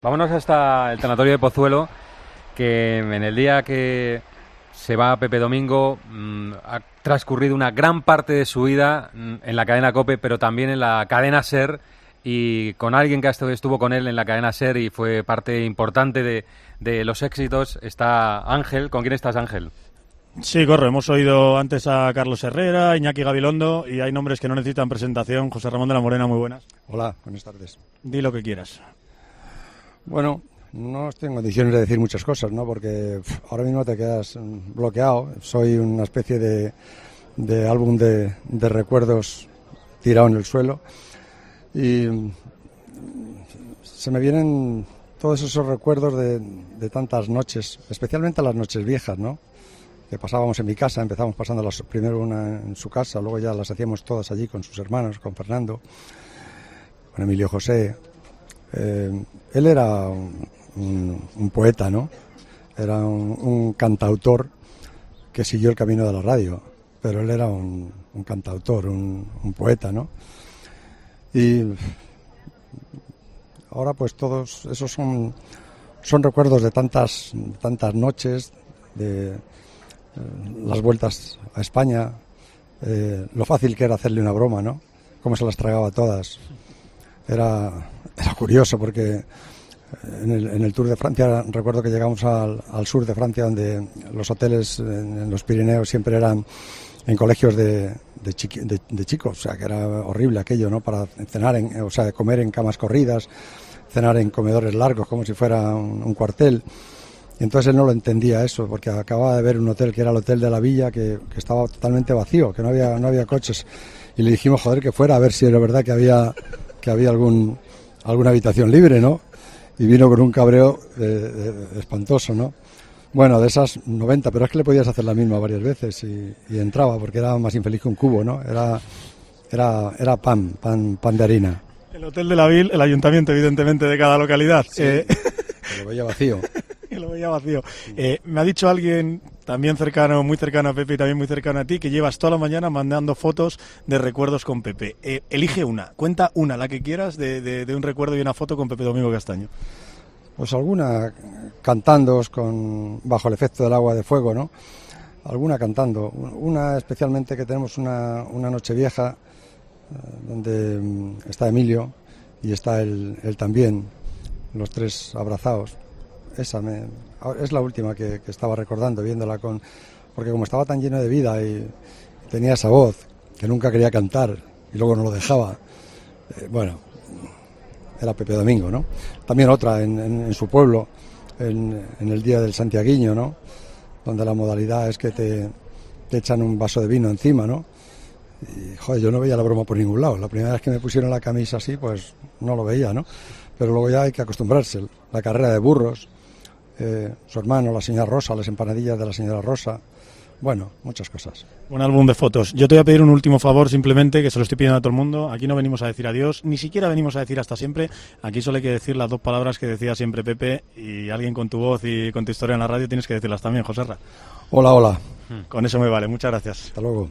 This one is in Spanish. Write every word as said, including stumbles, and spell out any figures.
Vámonos hasta el tanatorio de Pozuelo, que en el día que se va Pepe Domingo mmm, ha transcurrido una gran parte de su vida mmm, en la cadena COPE, pero también en la cadena SER, y con alguien que estuvo con él en la cadena SER y fue parte importante de, de los éxitos, está Ángel. ¿Con quién estás, Ángel? Sí, corre, hemos oído antes a Carlos Herrera, Iñaki Gabilondo, y hay nombres que no necesitan presentación. José Ramón de la Morena, muy buenas. Hola, buenas tardes. Di lo que quieras. Bueno, no estoy en condiciones de decir muchas cosas, ¿no? Porque pff, ahora mismo te quedas bloqueado. Soy una especie de, de álbum de, de recuerdos tirado en el suelo. Y se me vienen todos esos recuerdos de, de tantas noches, especialmente las noches viejas, ¿no? Que pasábamos en mi casa, empezamos pasando las, primero una en su casa, luego ya las hacíamos todas allí con sus hermanos, con Fernando, con Emilio José. Eh, él era un, un, un poeta, ¿no? Era un, un cantautor que siguió el camino de la radio, pero él era un, un cantautor, un, un poeta, ¿no? Y ahora pues todos esos son, son recuerdos de tantas, tantas noches, de eh, las vueltas a España, eh, lo fácil que era hacerle una broma, ¿no? Cómo se las tragaba todas. Era, era curioso porque en el, en el Tour de Francia, recuerdo que llegamos al, al sur de Francia, donde los hoteles en, en los Pirineos siempre eran en colegios de, de, chiqui, de, de chicos, o sea, que era horrible aquello, ¿no? Para cenar, en, o sea, comer en camas corridas, cenar en comedores largos, como si fuera un, un cuartel. Y entonces él no lo entendía eso, porque acababa de ver un hotel que era el Hotel de la Villa, que, que estaba totalmente vacío, que no había, no había coches. Y le dijimos, joder, que fuera a ver si era verdad que había... que había algún alguna habitación libre, ¿no? Y vino con un cabreo eh, eh, espantoso, ¿no? Bueno, de esas noventa, pero es que le podías hacer la misma varias veces y, y entraba, porque era más infeliz que un cubo, ¿no? Era era era pan, pan, pan de harina. El Hotel de la Ville, el ayuntamiento, evidentemente, de cada localidad. Sí, eh... lo veía vacío. Y lo veía vacío. Eh, me ha dicho alguien también cercano, muy cercano a Pepe y también muy cercano a ti, que llevas toda la mañana mandando fotos de recuerdos con Pepe. Eh, elige una, cuenta una, la que quieras, de, de, de un recuerdo y una foto con Pepe Domingo Castaño. Pues alguna cantando con bajo el efecto del agua de fuego, ¿no? Alguna cantando. Una especialmente que tenemos una, una noche vieja, eh, donde está Emilio y está él, él también, los tres abrazados. Esa me, es la última que, que estaba recordando, viéndola con... Porque como estaba tan lleno de vida y tenía esa voz, que nunca quería cantar y luego no lo dejaba, eh, bueno, era Pepe Domingo, ¿no? También otra en, en, en su pueblo, en, en el día del Santiaguiño, ¿no? Donde la modalidad es que te, te echan un vaso de vino encima, ¿no? Y, joder, yo no veía la broma por ningún lado. La primera vez que me pusieron la camisa así, pues no lo veía, ¿no? Pero luego ya hay que acostumbrarse. La carrera de burros, eh, su hermano, la señora Rosa, las empanadillas de la señora Rosa, bueno, muchas cosas. Un álbum de fotos. Yo te voy a pedir un último favor, simplemente, que se lo estoy pidiendo a todo el mundo. Aquí no venimos a decir adiós, ni siquiera venimos a decir hasta siempre. Aquí solo hay que decir las dos palabras que decía siempre Pepe, y alguien con tu voz y con tu historia en la radio tienes que decirlas también, Joserra. Hola, hola. Con eso me vale, muchas gracias. Hasta luego.